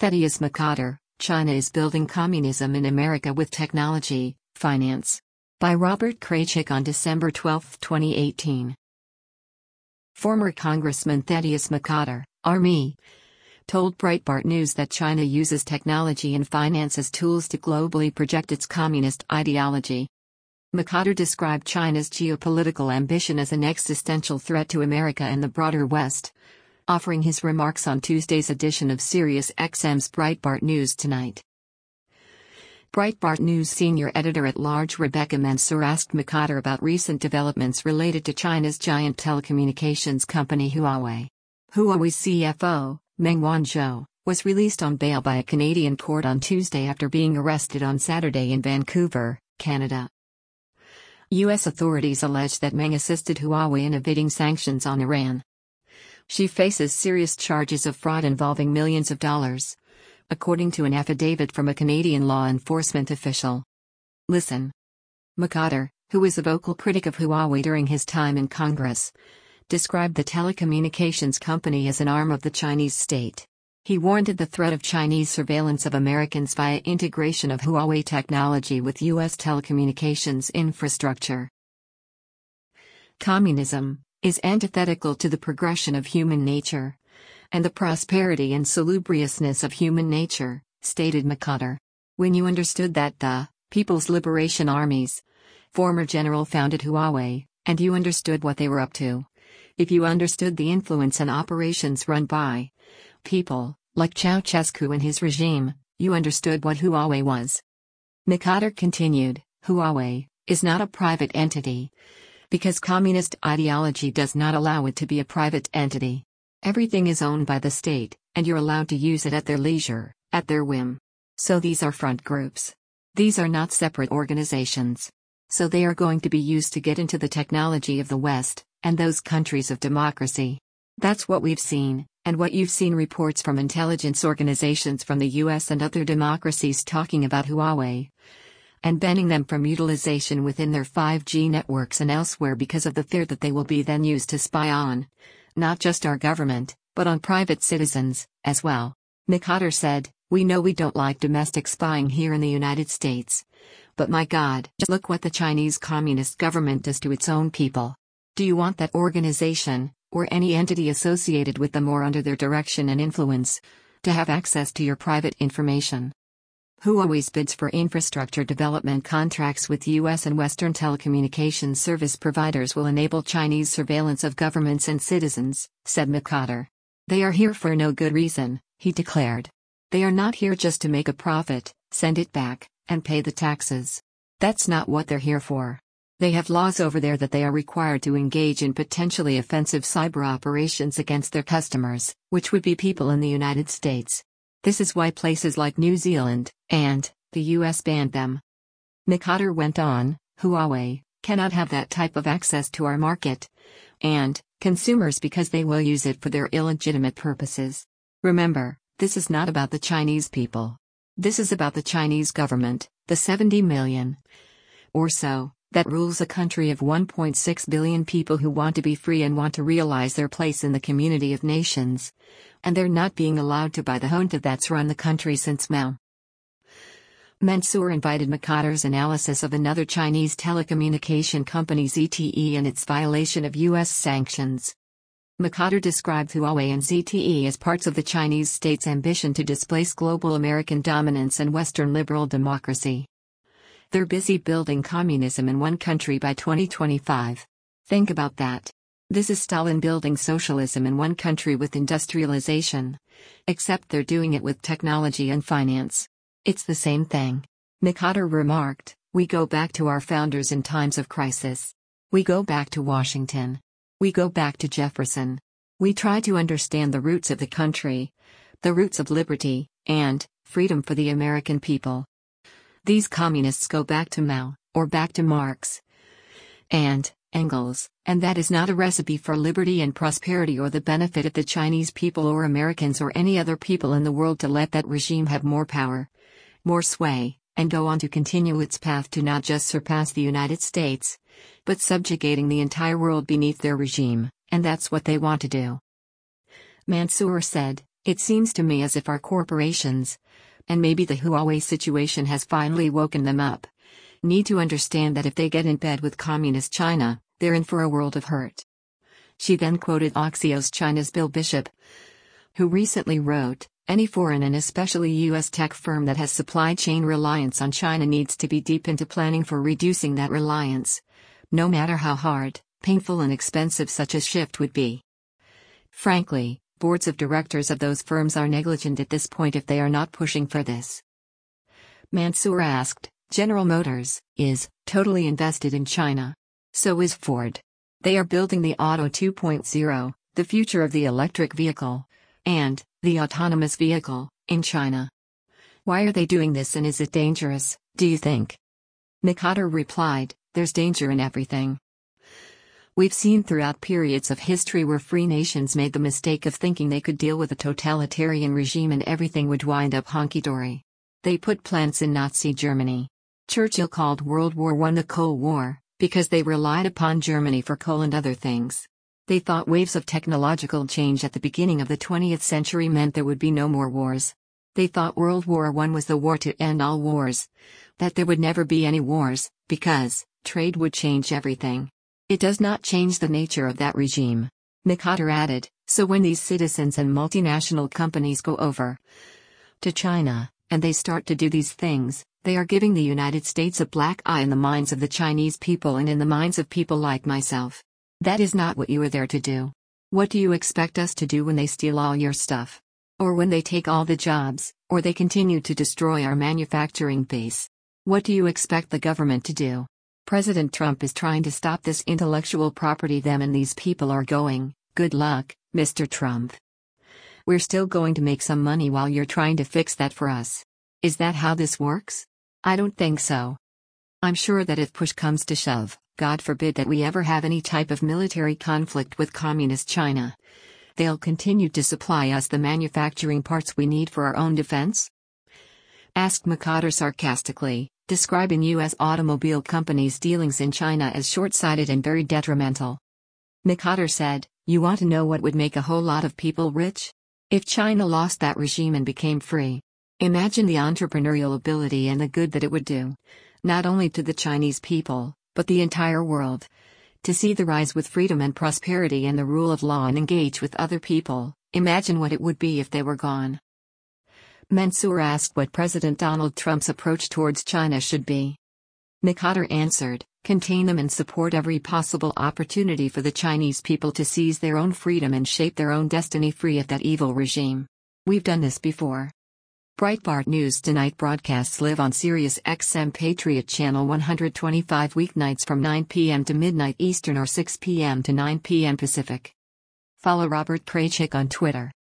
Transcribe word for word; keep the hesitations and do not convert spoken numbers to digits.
Thaddeus McCotter, China is Building Communism in America with Technology, Finance. By Robert Kraychik on December twelfth, twenty eighteen. Former Congressman Thaddeus McCotter, R M I, told Breitbart News that China uses technology and finance as tools to globally project its communist ideology. McCotter described China's geopolitical ambition as an existential threat to America and the broader West, offering his remarks on Tuesday's edition of Sirius X M's Breitbart News Tonight. Breitbart News senior editor-at-large Rebecca Mansour asked McCotter about recent developments related to China's giant telecommunications company Huawei. Huawei's C F O, Meng Wanzhou, was released on bail by a Canadian court on Tuesday after being arrested on Saturday in Vancouver, Canada. U S authorities allege that Meng assisted Huawei in evading sanctions on Iran. She faces serious charges of fraud involving millions of dollars, according to an affidavit from a Canadian law enforcement official. Listen. McCotter, who was a vocal critic of Huawei during his time in Congress, described the telecommunications company as an arm of the Chinese state. He warned of the threat of Chinese surveillance of Americans via integration of Huawei technology with U S telecommunications infrastructure. Communism is antithetical to the progression of human nature and the prosperity and salubriousness of human nature, stated McCotter. When you understood that the People's Liberation Armies, former general founded Huawei, and you understood what they were up to. If you understood the influence and operations run by people like Ceausescu and his regime, you understood what Huawei was. McCotter continued, Huawei is not a private entity, because communist ideology does not allow it to be a private entity. Everything is owned by the state, and you're allowed to use it at their leisure, at their whim. So these are front groups. These are not separate organizations. So they are going to be used to get into the technology of the West, and those countries of democracy. That's what we've seen, and what you've seen reports from intelligence organizations from the U S and other democracies talking about Huawei, and banning them from utilization within their five G networks and elsewhere because of the fear that they will be then used to spy on not just our government, but on private citizens, as well. McCotter said, we know we don't like domestic spying here in the United States. But my God, just look what the Chinese Communist government does to its own people. Do you want that organization, or any entity associated with them or under their direction and influence, to have access to your private information? Huawei's bids for infrastructure development contracts with U S and Western telecommunications service providers will enable Chinese surveillance of governments and citizens, said McCotter. They are here for no good reason, he declared. They are not here just to make a profit, send it back, and pay the taxes. That's not what they're here for. They have laws over there that they are required to engage in potentially offensive cyber operations against their customers, which would be people in the United States. This is why places like New Zealand and the U S banned them. McCotter went on, Huawei cannot have that type of access to our market and consumers because they will use it for their illegitimate purposes. Remember, this is not about the Chinese people. This is about the Chinese government, the seventy million or so that rules a country of one point six billion people who want to be free and want to realize their place in the community of nations. And they're not being allowed to by the junta that's run the country since Mao. Mansour invited McCotter's analysis of another Chinese telecommunication company Z T E and its violation of U S sanctions. McCotter described Huawei and Z T E as parts of the Chinese state's ambition to displace global American dominance and Western liberal democracy. They're busy building communism in one country by twenty twenty-five. Think about that. This is Stalin building socialism in one country with industrialization. Except they're doing it with technology and finance. It's the same thing. McCotter remarked, we go back to our founders in times of crisis. We go back to Washington. We go back to Jefferson. We try to understand the roots of the country, the roots of liberty, and freedom for the American people. These communists go back to Mao, or back to Marx and Engels, and that is not a recipe for liberty and prosperity or the benefit of the Chinese people or Americans or any other people in the world to let that regime have more power, more sway, and go on to continue its path to not just surpass the United States, but subjugating the entire world beneath their regime, and that's what they want to do. Mansour said, It seems to me as if our corporations, and maybe the Huawei situation has finally woken them up, need to understand that if they get in bed with Communist China, they're in for a world of hurt. She then quoted Axios China's Bill Bishop, who recently wrote, "Any foreign and especially U S tech firm that has supply chain reliance on China needs to be deep into planning for reducing that reliance, no matter how hard, painful and expensive such a shift would be." Frankly, boards of directors of those firms are negligent at this point if they are not pushing for this. Mansour asked, General Motors is totally invested in China. So is Ford. They are building the Auto two point oh, the future of the electric vehicle, and the autonomous vehicle, in China. Why are they doing this, and is it dangerous, do you think? McOtter replied, "There's danger in everything. We've seen throughout periods of history where free nations made the mistake of thinking they could deal with a totalitarian regime and everything would wind up honky-dory. They put plants in Nazi Germany. Churchill called World War One the Cold War, because they relied upon Germany for coal and other things. They thought waves of technological change at the beginning of the twentieth century meant there would be no more wars. They thought World War One was the war to end all wars. That there would never be any wars, because trade would change everything. It does not change the nature of that regime." McOtter added, "So when these citizens and multinational companies go over to China, and they start to do these things, they are giving the United States a black eye in the minds of the Chinese people and in the minds of people like myself. That is not what you are there to do. What do you expect us to do when they steal all your stuff? Or when they take all the jobs, or they continue to destroy our manufacturing base? What do you expect the government to do? President Trump is trying to stop this intellectual property. Them and these people are going, good luck, Mister Trump. We're still going to make some money while you're trying to fix that for us. Is that how this works? I don't think so. I'm sure that if push comes to shove, God forbid that we ever have any type of military conflict with Communist China, they'll continue to supply us the manufacturing parts we need for our own defense?" asked McOtter sarcastically, describing U S automobile companies' dealings in China as short-sighted and very detrimental. McOtter said, "You want to know what would make a whole lot of people rich? If China lost that regime and became free. Imagine the entrepreneurial ability and the good that it would do, not only to the Chinese people, but the entire world. To see the rise with freedom and prosperity and the rule of law and engage with other people, imagine what it would be if they were gone." Mansour asked what President Donald Trump's approach towards China should be. McOtter answered, "Contain them and support every possible opportunity for the Chinese people to seize their own freedom and shape their own destiny free of that evil regime. We've done this before." Breitbart News Tonight broadcasts live on Sirius X M Patriot Channel one twenty-five weeknights from nine p.m. to midnight Eastern or six p.m. to nine p.m. Pacific. Follow Robert Kraychik on Twitter.